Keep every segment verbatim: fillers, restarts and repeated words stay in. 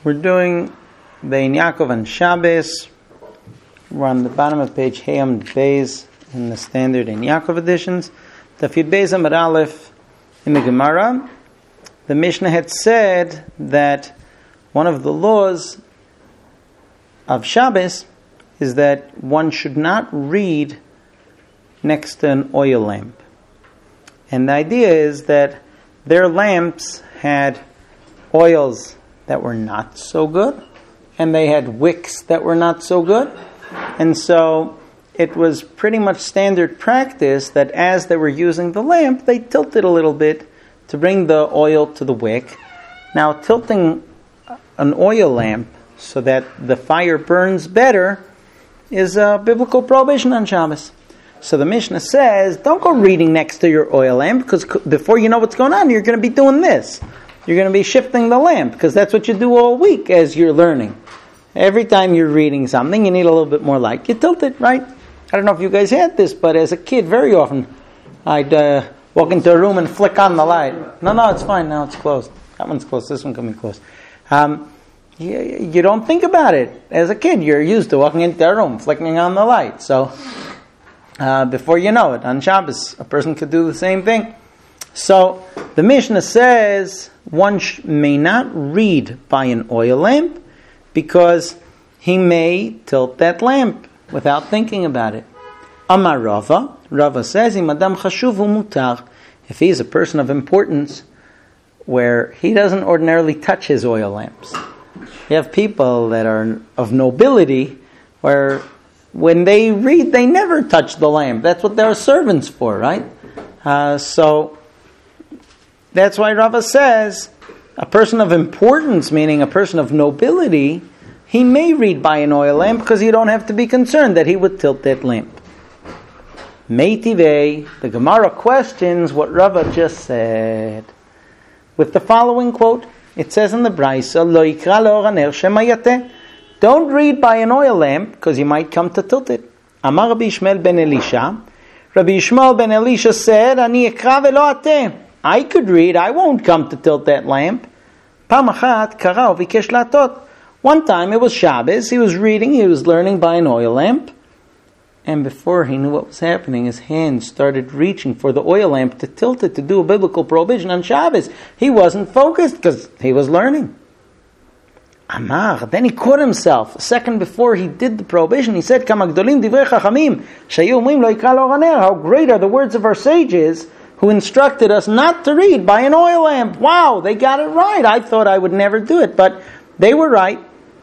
We're doing the Ein Yaakov and Shabbos. We're on the bottom of page Hayam Beis in the standard Ein Yaakov editions. The Yud Beis Amud Aleph in the Gemara. The Mishnah had said that one of the laws of Shabbos is that one should not read next to an oil lamp. And the idea is that their lamps had oils that were not so good, and they had wicks that were not so good. And so it was pretty much standard practice that as they were using the lamp, they tilted a little bit to bring the oil to the wick. Now, tilting an oil lamp so that the fire burns better is a biblical prohibition on Shabbos. So the Mishnah says, don't go reading next to your oil lamp, because before you know what's going on, you're going to be doing this. You're going to be shifting the lamp, because that's what you do all week as you're learning. Every time you're reading something, you need a little bit more light. You tilt it, right? I don't know if you guys had this, but as a kid, very often, I'd uh, walk into a room and flick on the light. No, no, it's fine. Now it's closed. That one's closed. This one can be closed. Um, you, you don't think about it. As a kid, you're used to walking into a room, flicking on the light. So, uh, before you know it, on Shabbos, a person could do the same thing. So, the Mishnah says one sh- may not read by an oil lamp because he may tilt that lamp without thinking about it. Amar Rava, Rava says, Im adam chashuv hu mutar, if he is a person of importance where he doesn't ordinarily touch his oil lamps. You have people that are of nobility where when they read, they never touch the lamp. That's what they're servants for, right? Uh, so, that's why Rava says a person of importance, meaning a person of nobility, he may read by an oil lamp because you don't have to be concerned that he would tilt that lamp. Meitivei, the Gemara questions what Rava just said with the following quote. It says in the Brisa, Lo yikra le'or haner shema yateh. Don't read by an oil lamp because you might come to tilt it. Amar Rabbi Yishmael ben Elisha. Rabbi Yishmael ben Elisha said, Ani ekra ve'lo ateh. I could read, I won't come to tilt that lamp. Pam achat kara u'vikesh latot. One time it was Shabbos, he was reading, he was learning by an oil lamp, and before he knew what was happening, his hand started reaching for the oil lamp to tilt it, to do a biblical prohibition on Shabbos. He wasn't focused because he was learning. Amar, then he caught himself. A second before he did the prohibition, he said, Kama gdolim divrei chachamim, shayu omrim lo yikra le'or haner. How great are the words of our sages who instructed us not to read by an oil lamp. Wow, they got it right. I thought I would never do it, but they were right.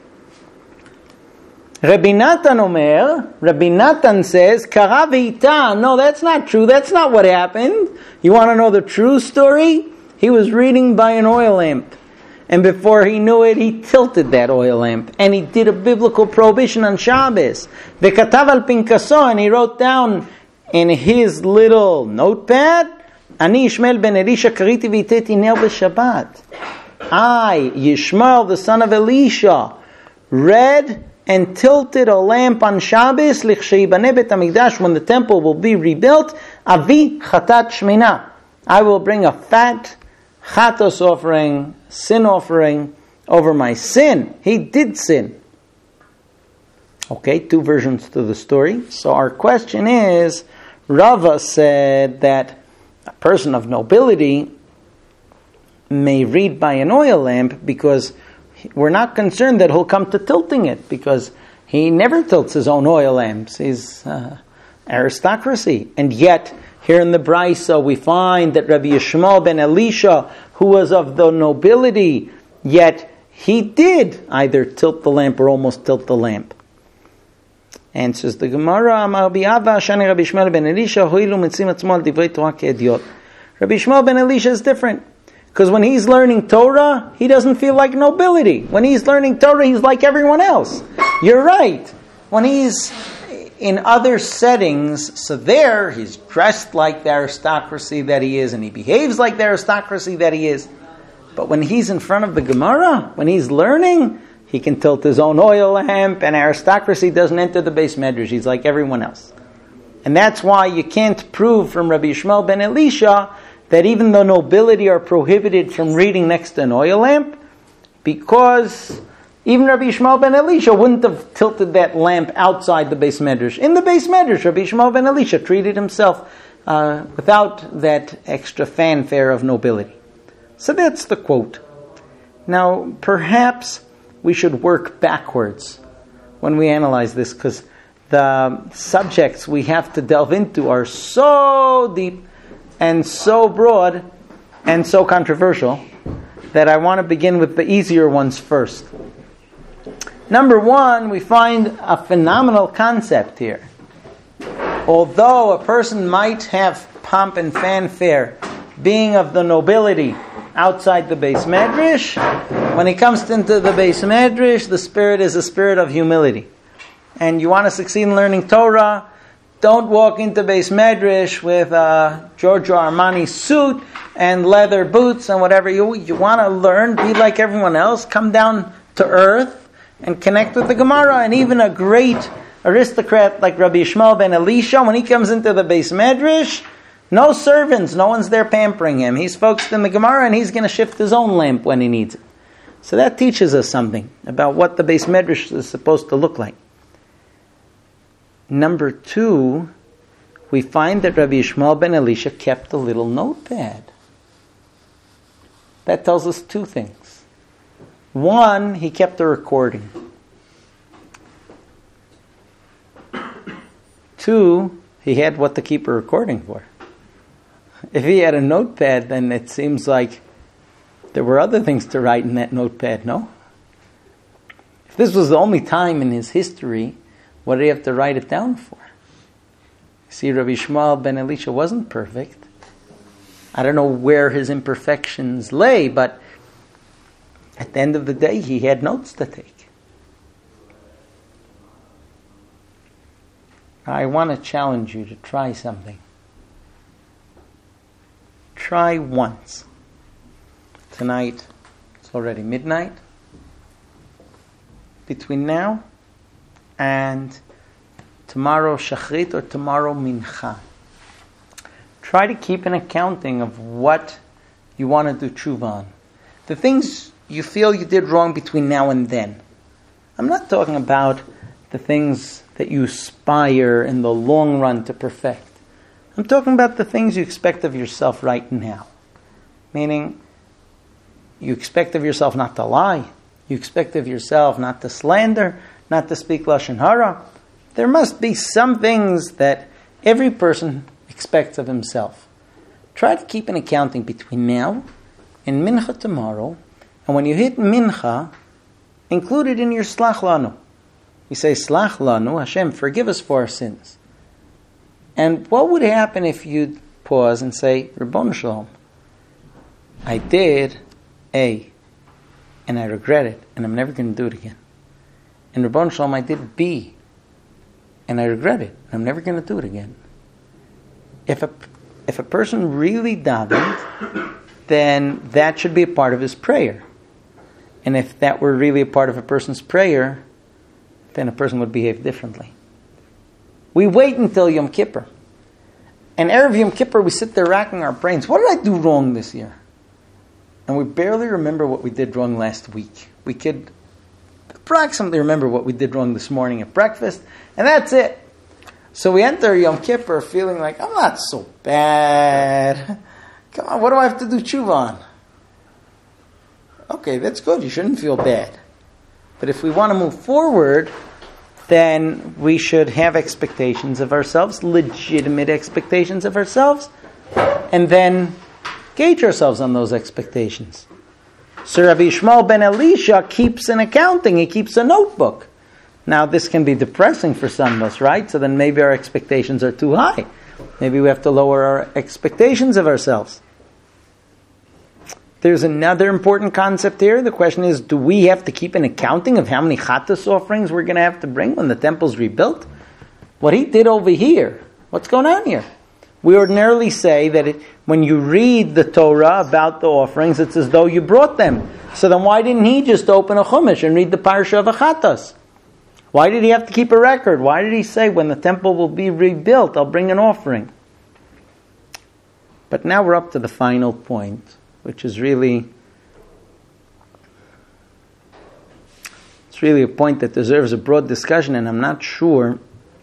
Rabbi Natan Omer, Rabbi Natan says, Kara ve'ita. No, that's not true. That's not what happened. You want to know the true story? He was reading by an oil lamp. And before he knew it, he tilted that oil lamp. And he did a biblical prohibition on Shabbos. Ve'katav al pinkaso, and he wrote down in his little notepad, Ani Yishmael ben Elisha kariti v'iteti ner b'Shabbat. I, Yishmael, the son of Elisha, read and tilted a lamp on Shabbos, lichsheibaneh bet hamikdash, when the temple will be rebuilt, avi chatat shmina. I will bring a fat chatos offering, sin offering, over my sin. He did sin. Okay, two versions to the story. So our question is, Rava said that a person of nobility may read by an oil lamp because we're not concerned that he'll come to tilting it, because he never tilts his own oil lamps. He's uh, aristocracy. And yet, here in the Brisa, we find that Rabbi Yishmael ben Elisha, who was of the nobility, yet he did either tilt the lamp or almost tilt the lamp. Answers the Gemara, Amar Bi'ava, Shani Rabbi Yishmael ben Elisha, Hoilu mitzim atzmo al divrei Torah ke'ediot. Rabbi Yishmael ben Elisha is different. Because when he's learning Torah, he doesn't feel like nobility. When he's learning Torah, he's like everyone else. You're right. When he's in other settings, so there, he's dressed like the aristocracy that he is, and he behaves like the aristocracy that he is. But when he's in front of the Gemara, when he's learning, he can tilt his own oil lamp, and aristocracy doesn't enter the base medrash. He's like everyone else. And that's why you can't prove from Rabbi Yishmael ben Elisha that even though nobility are prohibited from reading next to an oil lamp, because even Rabbi Yishmael ben Elisha wouldn't have tilted that lamp outside the Beis Medrash. In the Beis Medrash, Rabbi Yishmael ben Elisha treated himself uh, without that extra fanfare of nobility. So that's the quote. Now, perhaps we should work backwards when we analyze this, because the subjects we have to delve into are so deep and so broad and so controversial that I want to begin with the easier ones first. Number one, we find a phenomenal concept here. Although a person might have pomp and fanfare, being of the nobility outside the Beis Medrash, when he comes into the Beis Medrash, the spirit is a spirit of humility. And you want to succeed in learning Torah, don't walk into Beis Medrash with a Giorgio Armani suit and leather boots and whatever. You, you want to learn, be like everyone else, come down to earth and connect with the Gemara. And even a great aristocrat like Rabbi Yishmael ben Elisha, when he comes into the Beis Medrash, no servants, no one's there pampering him. He's focused in the Gemara and he's going to shift his own lamp when he needs it. So that teaches us something about what the Beis Medrash is supposed to look like. Number two, we find that Rabbi Yishmael ben Elisha kept a little notepad. That tells us two things. One, he kept a recording. Two, he had what to keep a recording for. If he had a notepad, then it seems like there were other things to write in that notepad, no? If this was the only time in his history, what did he have to write it down for? See, Rabbi Yishmael ben Elisha wasn't perfect. I don't know where his imperfections lay, but at the end of the day, he had notes to take. I want to challenge you to try something. Try once. Tonight, it's already midnight. Between now and tomorrow Shachrit or tomorrow Mincha, try to keep an accounting of what you want to do tshuva on. The things you feel you did wrong between now and then. I'm not talking about the things that you aspire in the long run to perfect. I'm talking about the things you expect of yourself right now. Meaning, you expect of yourself not to lie. You expect of yourself not to slander, not to speak Lashon Hara. There must be some things that every person expects of himself. Try to keep an accounting between now and Mincha tomorrow. And when you hit Mincha, include it in your Slach Lanu. You say, Slach Lanu, Hashem, forgive us for our sins. And what would happen if you pause and say, Ribono Shel Olam, I did A, and I regret it, and I'm never going to do it again. And Ribono Shel Olam, I did B, and I regret it, and I'm never going to do it again. If a if a person really davened, then that should be a part of his prayer. And if that were really a part of a person's prayer, then a person would behave differently. We wait until Yom Kippur. And Erev Yom Kippur, we sit there racking our brains. What did I do wrong this year? And we barely remember what we did wrong last week. We could approximately remember what we did wrong this morning at breakfast, and that's it. So we enter Yom Kippur feeling like, I'm not so bad. Come on, what do I have to do tshuva on? Okay, that's good. You shouldn't feel bad. But if we want to move forward, then we should have expectations of ourselves, legitimate expectations of ourselves, and then gauge ourselves on those expectations. So Rabbi Yishmael ben Elisha keeps an accounting, he keeps a notebook. Now this can be depressing for some of us, right? So then maybe our expectations are too high. Maybe we have to lower our expectations of ourselves. There's another important concept here. The question is, do we have to keep an accounting of how many Chattas offerings we're going to have to bring when the temple's rebuilt? What he did over here, what's going on here? We ordinarily say that it, when you read the Torah about the offerings, it's as though you brought them. So then why didn't he just open a Chumash and read the Parsha of Chattas? Why did he have to keep a record? Why did he say, when the temple will be rebuilt, I'll bring an offering? But now we're up to the final point, which is really It's really a point that deserves a broad discussion, and I'm not sure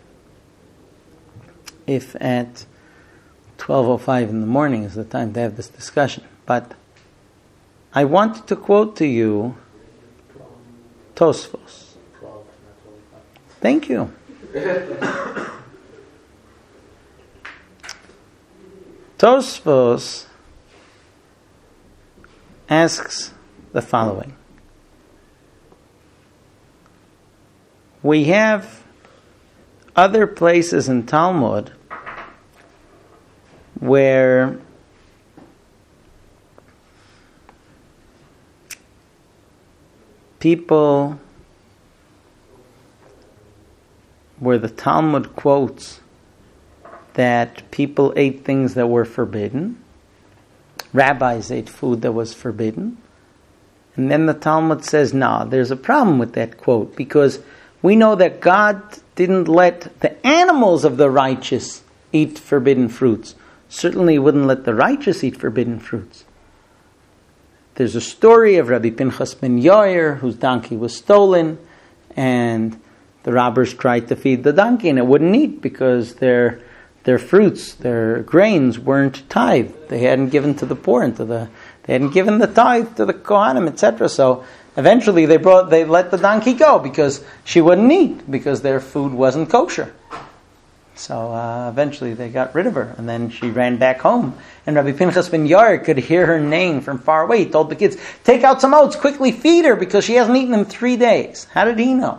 if at twelve oh five in the morning is the time to have this discussion. But I want to quote to you Tosfos. Thank you. Tosfos asks the following. We have other places in Talmud where people, where the Talmud quotes that people ate things that were forbidden, rabbis ate food that was forbidden, and then the Talmud says, no, there's a problem with that quote, because we know that God didn't let the animals of the righteous eat forbidden fruits. Certainly he wouldn't let the righteous eat forbidden fruits. There's a story of Rabbi Pinchas ben Yair, whose donkey was stolen, and the robbers tried to feed the donkey, and it wouldn't eat because their their fruits, their grains weren't tithed. They hadn't given to the poor and to the they hadn't given the tithe to the Kohanim, et cetera. So eventually they brought they let the donkey go because she wouldn't eat, because their food wasn't kosher. So uh, eventually they got rid of her, and then she ran back home. And Rabbi Pinchas ben Yair could hear her neighing from far away. He told the kids, take out some oats, quickly feed her, because she hasn't eaten in three days. How did he know?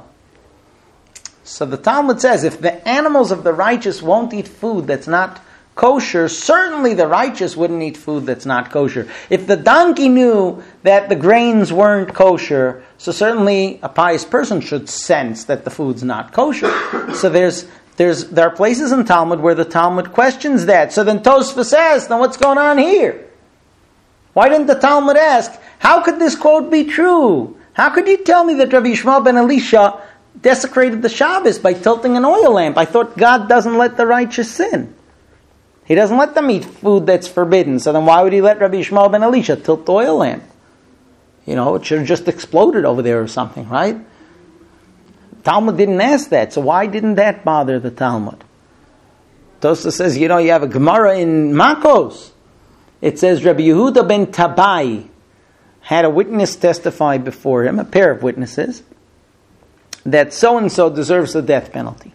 So the Talmud says, if the animals of the righteous won't eat food that's not kosher, certainly the righteous wouldn't eat food that's not kosher. If the donkey knew that the grains weren't kosher, so certainly a pious person should sense that the food's not kosher. So there's There's, there are places in Talmud where the Talmud questions that. So then Tosfos says, now what's going on here? Why didn't the Talmud ask, how could this quote be true? How could you tell me that Rabbi Yishmael ben Elisha desecrated the Shabbos by tilting an oil lamp? I thought God doesn't let the righteous sin. He doesn't let them eat food that's forbidden. So then why would he let Rabbi Yishmael ben Elisha tilt the oil lamp? You know, it should have just exploded over there or something, right? Talmud didn't ask that, so why didn't that bother the Talmud? Tosfos says, you know, you have a Gemara in Makos. It says Rabbi Yehuda ben Tabai had a witness testify before him, a pair of witnesses, that so-and-so deserves the death penalty.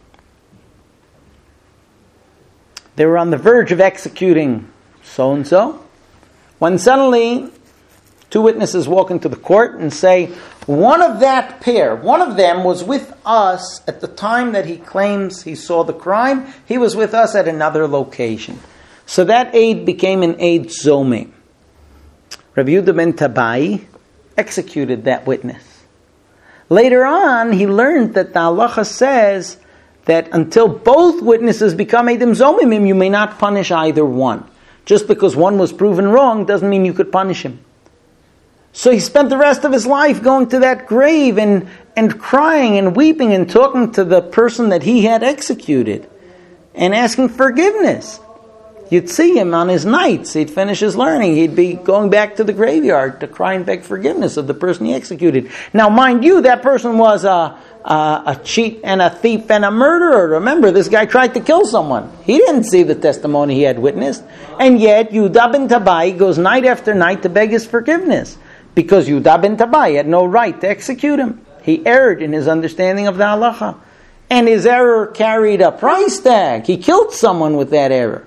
They were on the verge of executing so-and-so, when suddenly two witnesses walk into the court and say, one of that pair, one of them was with us at the time that he claims he saw the crime. He was with us at another location. So that aid became an aid zomim. Rabbi Yehuda ben Tabai executed that witness. Later on, he learned that the halacha says that until both witnesses become eidim zomimim, you may not punish either one. Just because one was proven wrong doesn't mean you could punish him. So he spent the rest of his life going to that grave and, and crying and weeping and talking to the person that he had executed and asking forgiveness. You'd see him on his nights. He'd finish his learning. He'd be going back to the graveyard to cry and beg forgiveness of the person he executed. Now, mind you, that person was a, a, a cheat and a thief and a murderer. Remember, this guy tried to kill someone. He didn't see the testimony he had witnessed. And yet, Yehuda ben Tabai goes night after night to beg his forgiveness. Because Yehuda ben Tabai had no right to execute him. He erred in his understanding of the halacha. And his error carried a price tag. He killed someone with that error.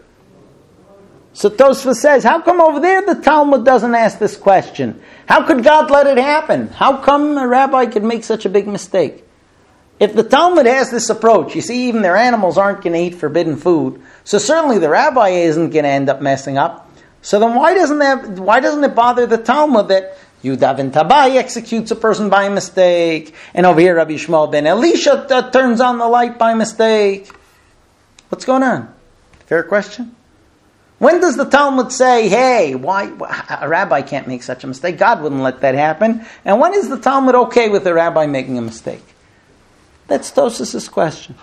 So Tosfos says, how come over there the Talmud doesn't ask this question? How could God let it happen? How come a rabbi could make such a big mistake? If the Talmud has this approach, you see, even their animals aren't going to eat forbidden food, so certainly the rabbi isn't going to end up messing up. So then why doesn't that, why doesn't it bother the Talmud that Yehuda ben Tabai executes a person by mistake, and over here Rabbi Yishmael ben Elisha t- turns on the light by mistake? What's going on? Fair question. When does the Talmud say, hey, why a rabbi can't make such a mistake? God wouldn't let that happen. And when is the Talmud okay with a rabbi making a mistake? That's Tosfos' question.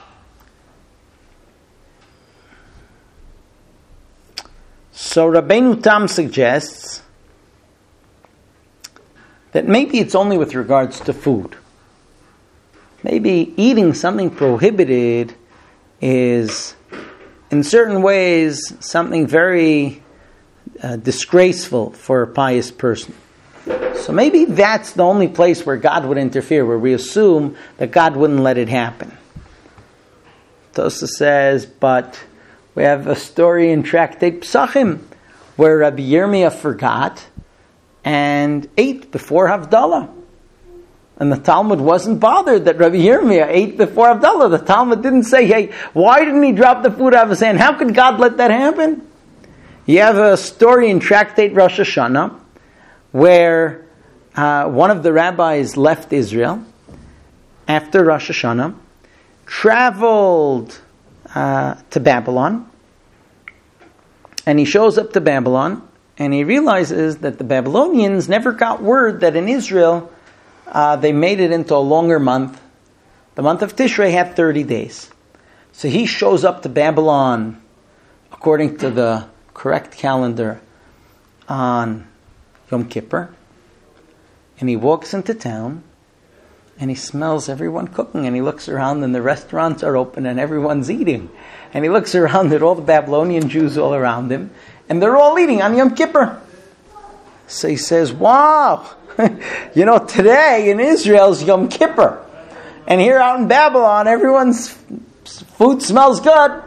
So Rabbeinu Tam suggests that maybe it's only with regards to food. maybe eating something prohibited is, in certain ways, something very uh, disgraceful for a pious person. So maybe that's the only place where God would interfere, where we assume that God wouldn't let it happen. Tosa says, but we have a story in Tractate Psachim where Rabbi Yirmiyah forgot and ate before Havdalah. And the Talmud wasn't bothered that Rabbi Yirmiyah ate before Havdalah. The Talmud didn't say, hey, why didn't he drop the food out of his hand? How could God let that happen? You have a story in Tractate Rosh Hashanah where uh, one of the rabbis left Israel after Rosh Hashanah, traveled uh, to Babylon, and he shows up to Babylon, and he realizes that the Babylonians never got word that in Israel uh, they made it into a longer month. The month of Tishrei had thirty days. So he shows up to Babylon according to the correct calendar on Yom Kippur, and he walks into town, and he smells everyone cooking, and he looks around, and the restaurants are open, and everyone's eating. And he looks around at all the Babylonian Jews all around him, and they're all eating on Yom Kippur. So he says, wow, you know, today in Israel is Yom Kippur, and here out in Babylon, everyone's food smells good.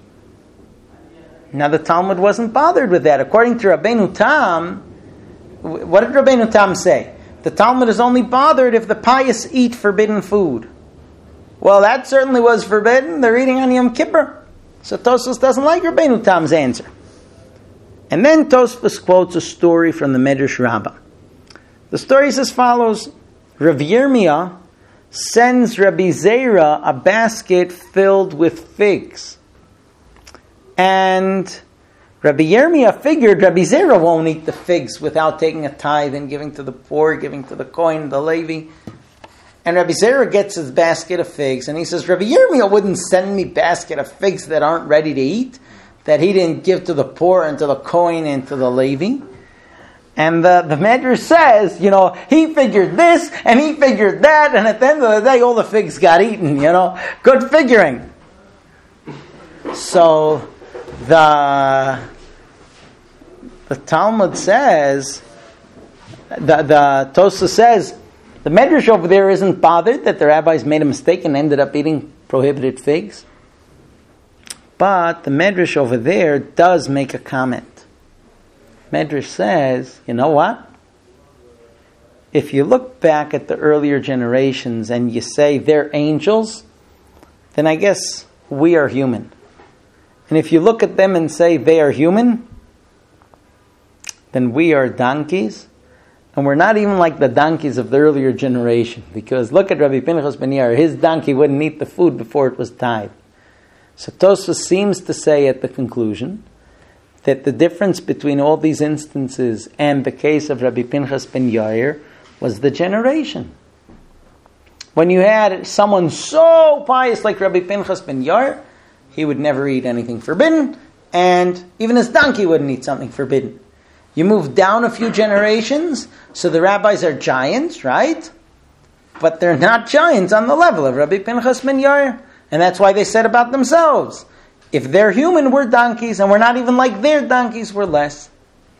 Now the Talmud wasn't bothered with that. According to Rabbeinu Tam, what did Rabbeinu Tam say? The Talmud is only bothered if the pious eat forbidden food. Well, that certainly was forbidden. They're eating on Yom Kippur. So Tosfos doesn't like Rabbeinu Tam's answer. And then Tosfos quotes a story from the Medrash Rabbah. The story is as follows. Rav Yirmiyah sends Rabbi Zera a basket filled with figs. And Rabbi Yirmiyah figured Rabbi Zera won't eat the figs without taking a tithe and giving to the poor, giving to the Kohen, the Levi. And Rabbi Zera gets his basket of figs, and he says, Rabbi Yirmiyah wouldn't send me a basket of figs that aren't ready to eat, that he didn't give to the poor and to the Kohen and to the Levi. And the, the Medrash says, you know, he figured this and he figured that, and at the end of the day, all the figs got eaten, you know. Good figuring. So the the Talmud says, the, the Tosa says, the Medrash over there isn't bothered that the rabbis made a mistake and ended up eating prohibited figs. But the Medrash over there does make a comment. Medrash says, you know what? If you look back at the earlier generations and you say they're angels, then I guess we are human. And if you look at them and say they are human, then we are donkeys. And we're not even like the donkeys of the earlier generation. Because look at Rabbi Pinchas ben Yair. His donkey wouldn't eat the food before it was tied. So Tosfos seems to say at the conclusion that the difference between all these instances and the case of Rabbi Pinchas ben Yair was the generation. When you had someone so pious like Rabbi Pinchas ben Yair, he would never eat anything forbidden, and even his donkey wouldn't eat something forbidden. You move down a few generations, so the rabbis are giants, right? But they're not giants on the level of Rabbi Pinchas ben Yair. And that's why they said about themselves, if they're human, we're donkeys, and we're not even like their donkeys, we're less.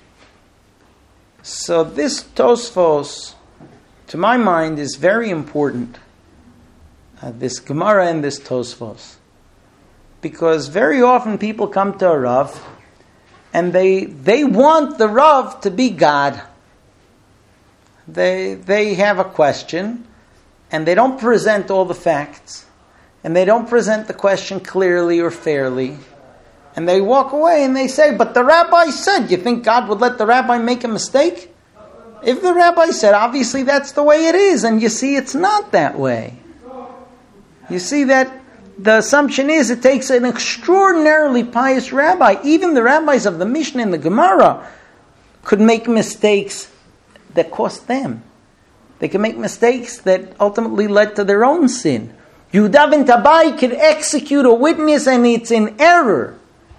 So this Tosfos, to my mind, is very important. Uh, this Gemara and this Tosfos. Because very often people come to a Rav, and they they want the Rav to be God. They they have a question, and they don't present all the facts. And they don't present the question clearly or fairly. And they walk away and they say, but the rabbi said, you think God would let the rabbi make a mistake? If the rabbi said, obviously that's the way it is. And you see, it's not that way. You see that the assumption is it takes an extraordinarily pious rabbi. Even the rabbis of the Mishnah and the Gemara could make mistakes that cost them. They could make mistakes that ultimately led to their own sin. Yehuda ben Tabai could execute a witness and it's in error.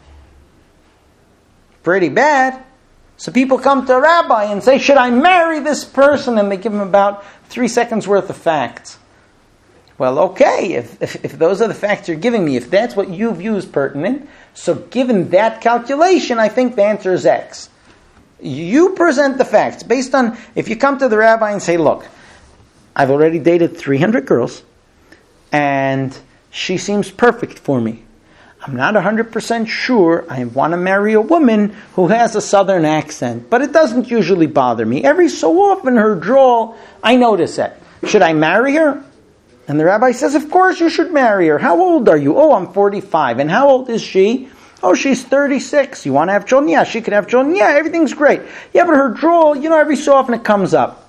Pretty bad. So people come to a rabbi and say, should I marry this person? And they give him about three seconds worth of facts. Well, okay, if, if, if those are the facts you're giving me, if that's what you view as pertinent, so given that calculation, I think the answer is X. You present the facts based on, if you come to the rabbi and say, look, I've already dated three hundred girls, and she seems perfect for me. I'm not one hundred percent sure I want to marry a woman who has a southern accent, but it doesn't usually bother me. Every so often her drawl, I notice it. Should I marry her? And the rabbi says, of course you should marry her. How old are you? Oh, I'm forty-five. And how old is she? Oh, she's thirty-six. You want to have children? Yeah, she could have children. Yeah, everything's great. Yeah, but her drawl, you know, every so often it comes up.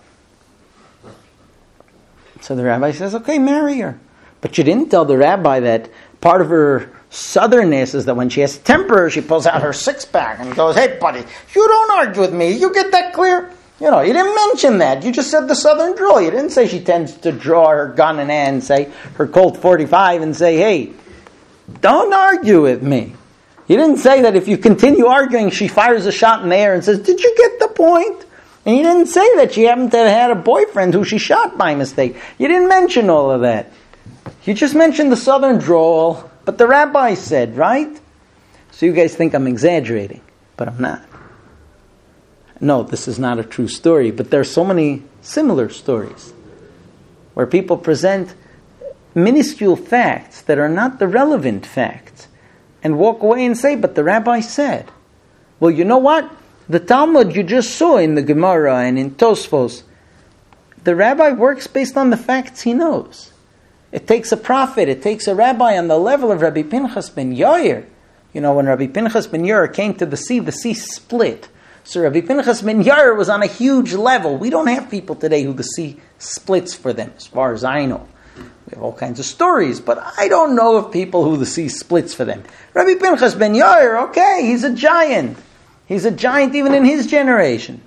So the rabbi says, okay, marry her. But you didn't tell the rabbi that part of her southernness is that when she has temper, she pulls out her six-pack and goes, hey, buddy, you don't argue with me. You get that clear? You know, you didn't mention that. You just said the southern drawl. You didn't say she tends to draw her gun in hand, say her Colt forty-five, and say, hey, don't argue with me. You didn't say that if you continue arguing, she fires a shot in the air and says, did you get the point? And you didn't say that she happened to have had a boyfriend who she shot by mistake. You didn't mention all of that. You just mentioned the southern drawl, but the rabbi said, right? So you guys think I'm exaggerating, but I'm not. No, this is not a true story, but there are so many similar stories where people present minuscule facts that are not the relevant facts and walk away and say, but the rabbi said. Well, you know what? The Talmud you just saw in the Gemara and in Tosfos, the rabbi works based on the facts he knows. It takes a prophet, it takes a rabbi on the level of Rabbi Pinchas ben Yair. You know, when Rabbi Pinchas ben Yair came to the sea, the sea split. So Rabbi Pinchas ben Yair was on a huge level. We don't have people today who the sea splits for them, as far as I know. We have all kinds of stories, but I don't know of people who the sea splits for them. Rabbi Pinchas ben Yair, okay, he's a giant. He's a giant even in his generation.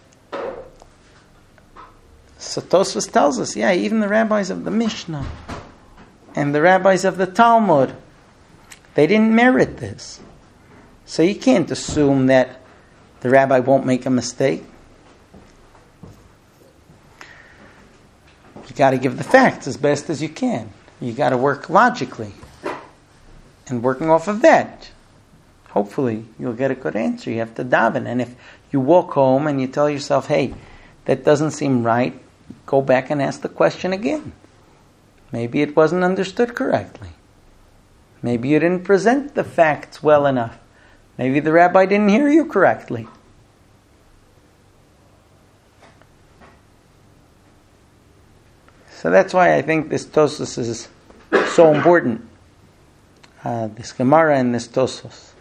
So Tosfos tells us, yeah, even the rabbis of the Mishnah and the rabbis of the Talmud, they didn't merit this. So you can't assume that the rabbi won't make a mistake. You got to give the facts as best as you can. You got to work logically. And working off of that, hopefully you'll get a good answer. You have to daven. And if you walk home and you tell yourself, hey, that doesn't seem right, go back and ask the question again. Maybe it wasn't understood correctly. Maybe you didn't present the facts well enough. Maybe the rabbi didn't hear you correctly. So that's why I think this Tosfos is so important. Uh, this Gemara and this Tosfos.